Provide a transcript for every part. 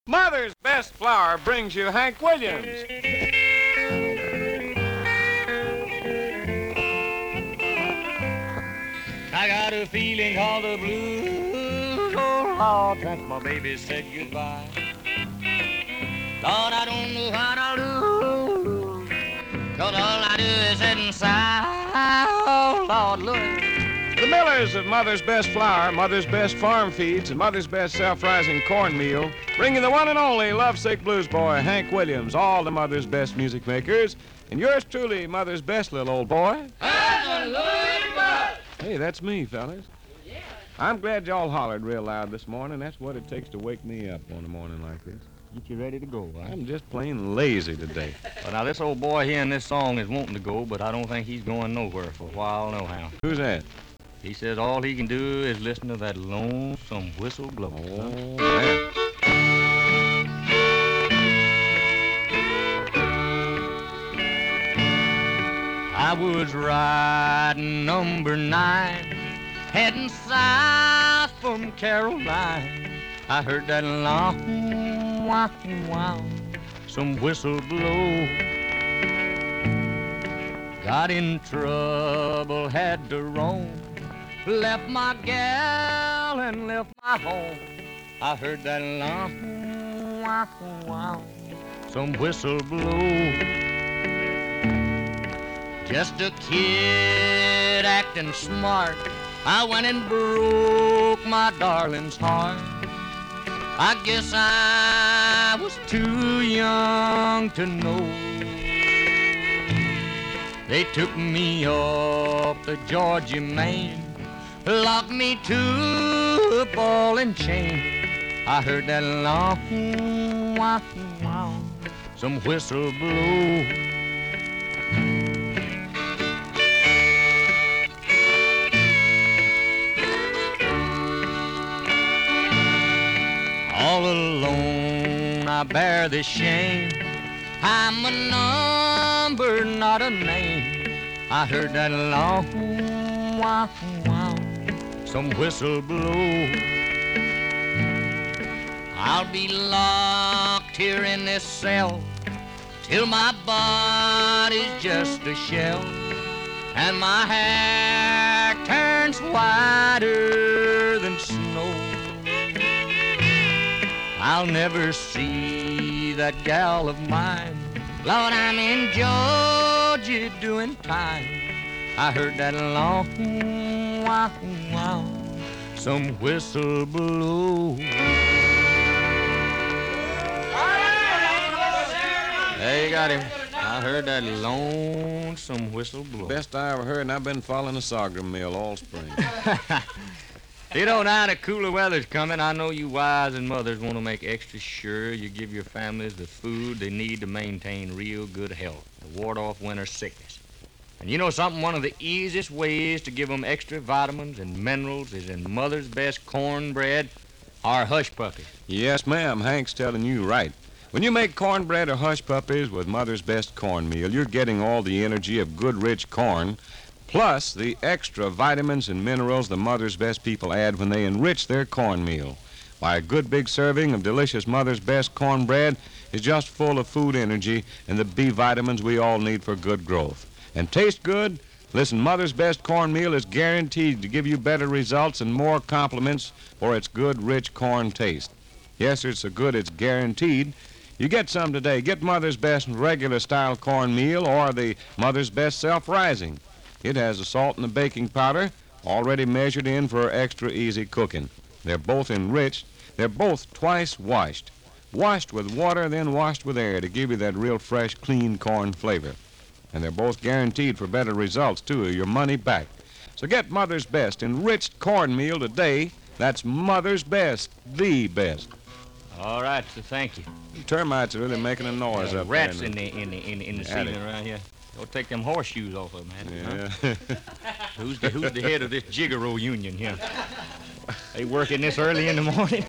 Mother's Best Flour brings you Hank Williams. I got a feeling all the blues, oh Lord, since my baby said goodbye. Lord, I don't know how to lose, 'cause all I do is sit and sigh. Oh Lord, look. The Millers of Mother's Best Flour, Mother's Best Farm Feeds, and Mother's Best Self-Rising Cornmeal bring you the one and only lovesick blues boy, Hank Williams, all the Mother's Best music makers, and yours truly, Mother's Best little old boy. Hey, that's me, fellas. I'm glad y'all hollered real loud this morning. That's what it takes to wake me up on a morning like this. Get you ready to go, huh? I'm just plain lazy today. Well, now, this old boy here in this song is wanting to go, but I don't think he's going nowhere for a while, nohow. Who's that? He says all he can do is listen to that lonesome whistle blow. Oh, man. I was riding number 9, heading south from Caroline. I heard that long wow, wow, some whistle blow. Got in trouble, had to roam. Left my gal and left my home. I heard that long wow, wow, some whistle blow. Just a kid acting smart, I went and broke my darling's heart. I guess I was too young to know. They took me up the Georgia main, locked me to a ball and chain. I heard that long wow, wow, some whistle blow. All alone I bear this shame. I'm a number, not a name. I heard that long wow, wow, some whistle blow. I'll be locked here in this cell till my body's just a shell and my hair turns whiter than snow. I'll never see that gal of mine. Lord, I'm in Georgia doing time. I heard that long wow, wow, some whistle blow. There you got him. I heard that lonesome whistle blow. Best I ever heard, and I've been following the sorghum mill all spring. You know, now that cooler weather's coming, I know you wives and mothers want to make extra sure you give your families the food they need to maintain real good health, to ward off winter sickness. And you know something? One of the easiest ways to give them extra vitamins and minerals is in Mother's Best cornbread or hush puppies. Yes, ma'am. Hank's telling you right. When you make cornbread or hush puppies with Mother's Best cornmeal, you're getting all the energy of good, rich corn, plus the extra vitamins and minerals the Mother's Best people add when they enrich their cornmeal. Why, a good big serving of delicious Mother's Best cornbread is just full of food energy and the B vitamins we all need for good growth. And taste good? Listen, Mother's Best cornmeal is guaranteed to give you better results and more compliments for its good, rich corn taste. Yes, sir, it's so good it's guaranteed. You get some today. Get Mother's Best regular style cornmeal or the Mother's Best Self-Rising. It has the salt and the baking powder already measured in for extra easy cooking. They're both enriched. They're both twice washed. Washed with water, then washed with air to give you that real fresh, clean corn flavor. And they're both guaranteed for better results, too, your money back. So get Mother's Best enriched cornmeal today. That's Mother's Best, the best. All right, so thank you. Termites are really making a noise up rats there. in the ceiling around here. Don't take them horseshoes off of them, Yeah. huh? Who's the head of this Gigolo union here? They working this early in the morning?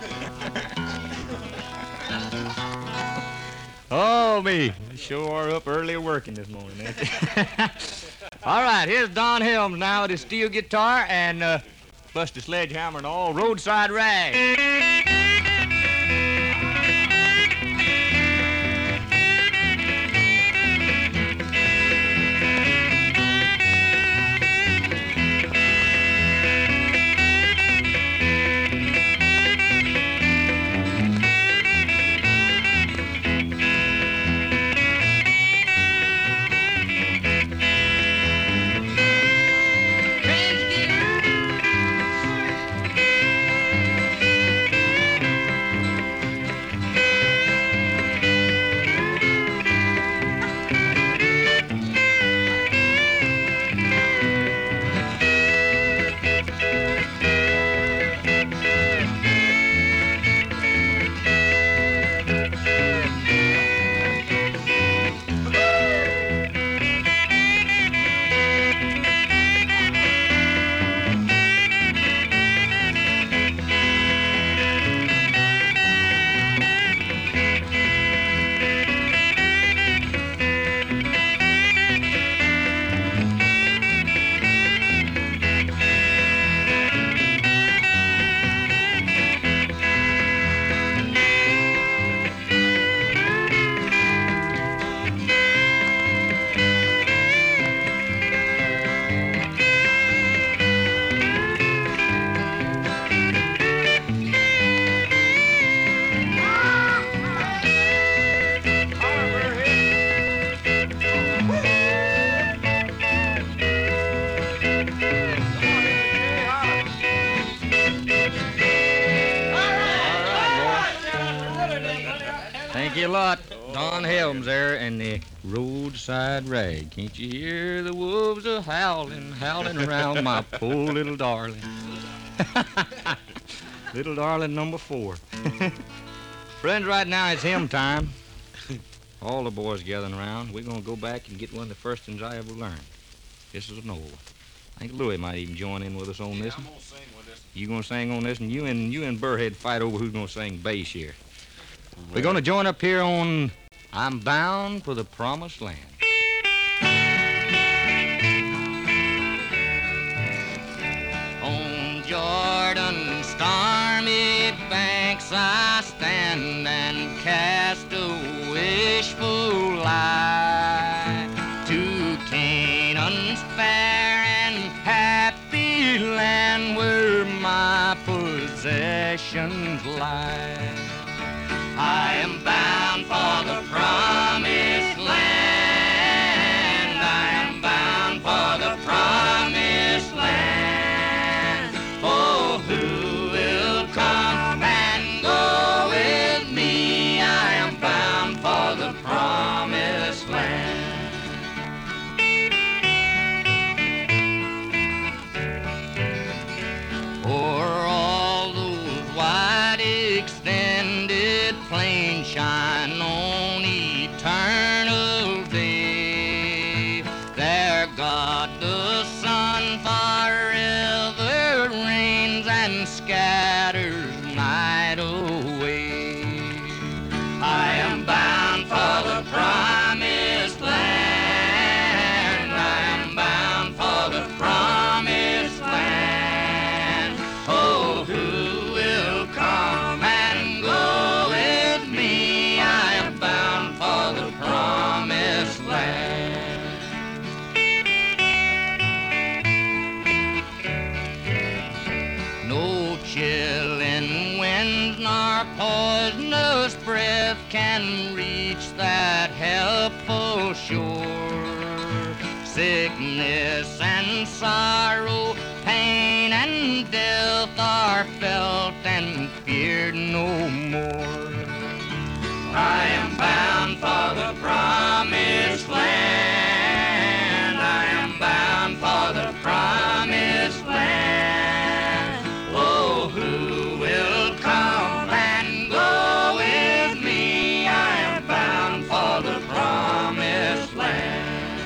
Oh, me. They sure are up early working this morning, ain't they? All right, here's Don Helms now with his steel guitar and Buster Sledgehammer and all roadside rag. Thank you a lot. Don Helms there and the roadside rag. Can't you hear the wolves a howling, howling around my poor little darling? Little darling number 4. Friends, right now it's hymn time. All the boys gathering around. We're going to go back and get one of the first ones I ever learned. This is an old one. I think Louie might even join in with us on this one. I'm gonna sing with this. You gonna sing on this, and you and Burrhead fight over who's gonna sing bass here. We're gonna join up here on "I'm Bound for the Promised Land." On Jordan's stormy banks I stand and cast a wishful eye to Canaan's fair and happy land where my possessions lie. I am bound for the promised land. I am bound for the promised land. Oh, who will come and go with me? I am bound for the promised land. O'er all those wide extended plains shine on eternal day. There God the sun forever reigns and scatters night away. I am bound for the promised land. I am bound for the promised land. Oh, who will come and go with me? I am bound for the promised land. No chilling winds nor poisonous breath can reach that helpful shore. Sickness and sorrow, pain and death are felt and feared no more. I am bound for the promised land. I am bound for the promised land. Oh, who will come and go with me? I am bound for the promised land.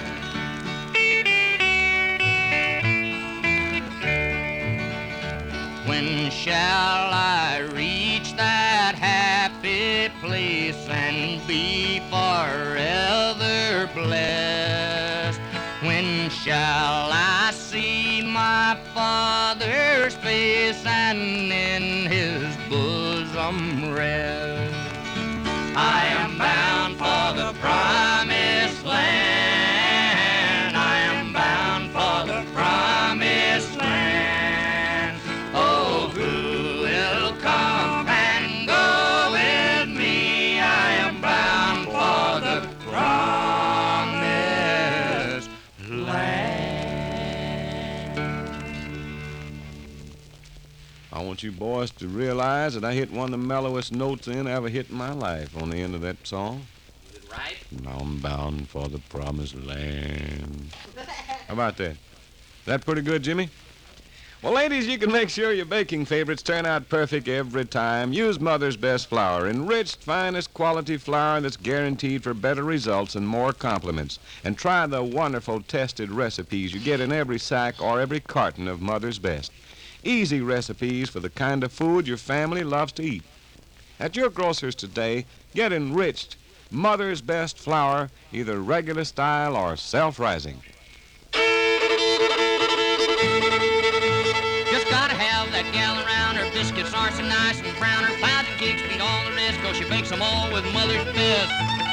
When shall I reach that happy place and be forever blessed? When shall I see my Father's face and in his bosom rest? I am bound for the promised land. I am bound for the promised land. Oh, who will come and go with me? I am bound for the promised land. I want you boys to realize that I hit one of the mellowest notes I ever hit in my life on the end of that song. Is it right? Now I'm bound for the promised land. How about that? Is that pretty good, Jimmy? Well, ladies, you can make sure your baking favorites turn out perfect every time. Use Mother's Best Flour, enriched, finest quality flour that's guaranteed for better results and more compliments. And try the wonderful tested recipes you get in every sack or every carton of Mother's Best. Easy recipes for the kind of food your family loves to eat. At your grocer's today, get enriched Mother's Best Flour, either regular style or self-rising. Just gotta have that gal around. Her biscuits are so nice and brown. Her pies and cakes beat all the rest, 'cause she bakes them all with Mother's Best.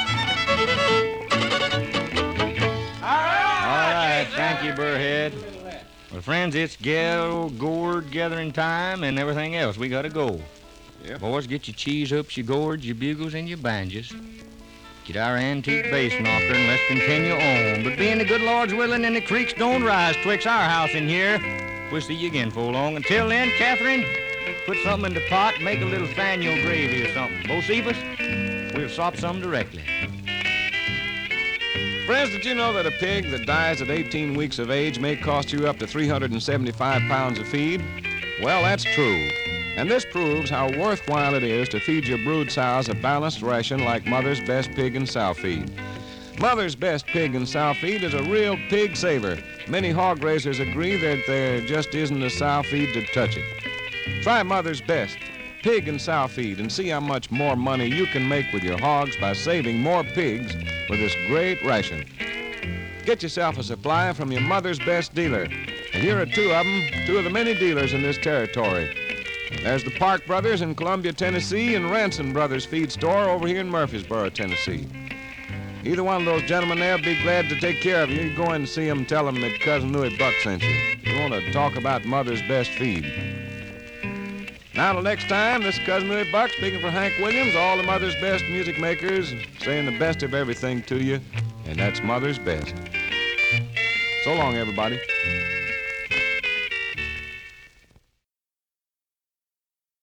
All right, thank you, Burrhead. Well, friends, it's gourd gathering time and everything else. We gotta go. Yep. Boys, get your cheese hoops, your gourds, your bugles, and your banjos. Get our antique bass knocker and let's continue on. But being the good Lord's willing and the creeks don't rise twixt our house and here, we'll see you again for long. Until then, Catherine, put something in the pot, make a little Thaniel gravy or something. Bocephus? We'll swap some directly. Friends, did you know that a pig that dies at 18 weeks of age may cost you up to 375 pounds of feed? Well, that's true. And this proves how worthwhile it is to feed your brood sows a balanced ration like Mother's Best Pig and Sow Feed. Mother's Best Pig and Sow Feed is a real pig saver. Many hog raisers agree that there just isn't a sow feed to touch it. Try Mother's Best Pig and Sow Feed and see how much more money you can make with your hogs by saving more pigs with this great ration. Get yourself a supply from your Mother's Best dealer. And here are two of them, two of the many dealers in this territory. There's the Park Brothers in Columbia, Tennessee, and Ransom Brothers Feed Store over here in Murfreesboro, Tennessee. Either one of those gentlemen there will be glad to take care of you. You go in and see them, tell them that Cousin Louie Buck sent you. You want to talk about Mother's Best Feed. Now, till next time, this is Cousin Louie Buck speaking for Hank Williams, all the Mother's Best music makers, saying the best of everything to you, and that's Mother's Best. So long, everybody.